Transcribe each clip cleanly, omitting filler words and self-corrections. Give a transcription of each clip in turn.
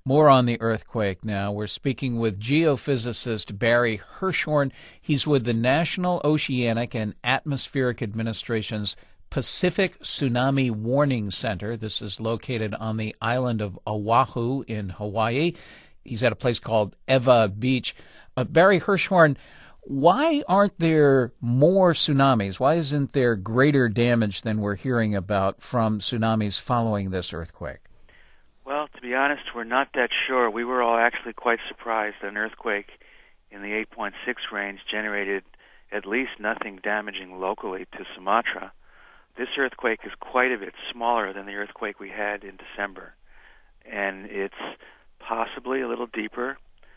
More on the earthquake now. We're speaking with geophysicist Barry Hirschhorn. He's with the National Oceanic and Atmospheric Administration's Pacific Tsunami Warning Center. This is located on the island of Oahu in Hawaii. He's at a place called Ewa Beach. Barry Hirschhorn, why aren't there more tsunamis? Why isn't there greater damage than we're hearing about from tsunamis following this earthquake? Well, to be honest, we're not that sure. We were all actually quite surprised that an earthquake in the 8.6 range generated at least nothing damaging locally to Sumatra. This earthquake is quite a bit smaller than the earthquake we had in December, and it's possibly a little deeper,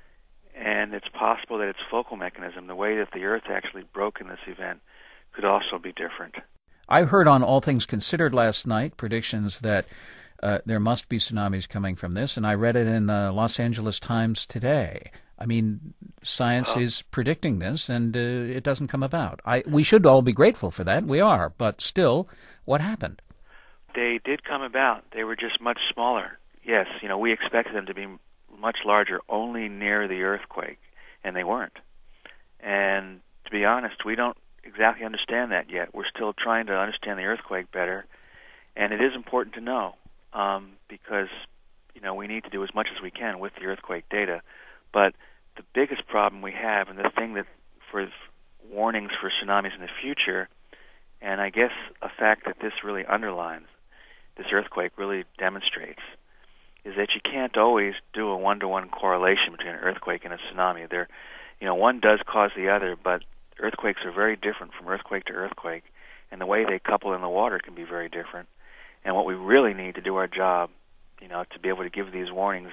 and it's possible that its focal mechanism, the way that the Earth actually broke in this event, could also be different. I heard on All Things Considered last night predictions that there must be tsunamis coming from this, and I read it in the Los Angeles Times today. I mean, science is predicting this, and it doesn't come about. We should all be grateful for that. We are, but still, what happened? They did come about. They were just much smaller. Yes, we expected them to be much larger only near the earthquake, and they weren't. And to be honest, we don't exactly understand that yet. We're still trying to understand the earthquake better, and it is important to know. Because, we need to do as much as we can with the earthquake data. But the biggest problem we have, and the thing that for warnings for tsunamis in the future, and I guess a fact that this really underlines, this earthquake really demonstrates, is that you can't always do a one-to-one correlation between an earthquake and a tsunami. One does cause the other, but earthquakes are very different from earthquake to earthquake, and the way they couple in the water can be very different. And what we really need to do our job, to be able to give these warnings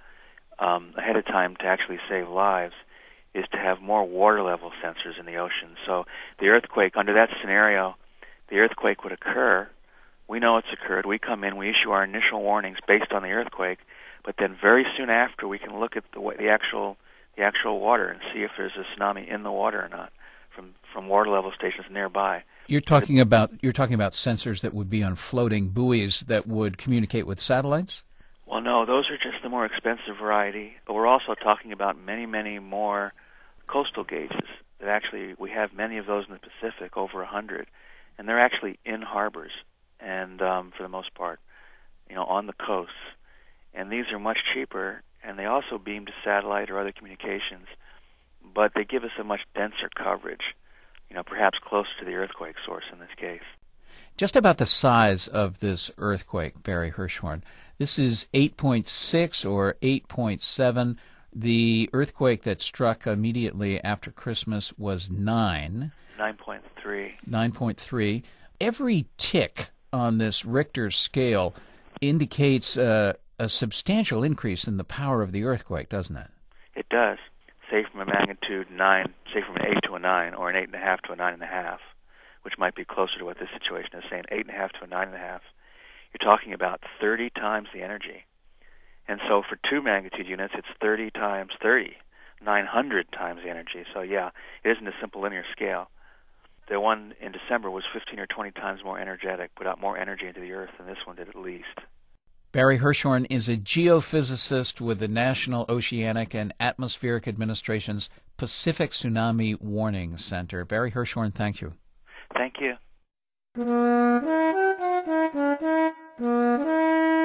ahead of time to actually save lives, is to have more water level sensors in the ocean. So the earthquake, under that scenario, the earthquake would occur. We know it's occurred. We come in, we issue our initial warnings based on the earthquake, but then very soon after we can look at the actual water and see if there's a tsunami in the water or not from water level stations nearby. You're talking about sensors that would be on floating buoys that would communicate with satellites? Well, no, those are just the more expensive variety. But we're also talking about many, many more coastal gauges. That actually, we have many of those in the Pacific, over 100, and they're actually in harbors, and for the most part, on the coasts. And these are much cheaper, and they also beam to satellite or other communications, but they give us a much denser coverage. Perhaps close to the earthquake source in this case. Just about the size of this earthquake, Barry Hirschhorn. This is 8.6 or 8.7. The earthquake that struck immediately after Christmas was 9. 9.3. 9.3. Every tick on this Richter scale indicates a substantial increase in the power of the earthquake, doesn't it? It does. Say from a magnitude 9, say from an 8 to a 9, or an 8.5 to a 9.5, which might be closer to what this situation is saying, 8.5 to a 9.5, you're talking about 30 times the energy. And so for 2 magnitude units, it's 30 times 30, 900 times the energy. So yeah, it isn't a simple linear scale. The one in December was 15 or 20 times more energetic, put out more energy into the Earth than this one did at least. Barry Hirschhorn is a geophysicist with the National Oceanic and Atmospheric Administration's Pacific Tsunami Warning Center. Barry Hirschhorn, thank you. Thank you.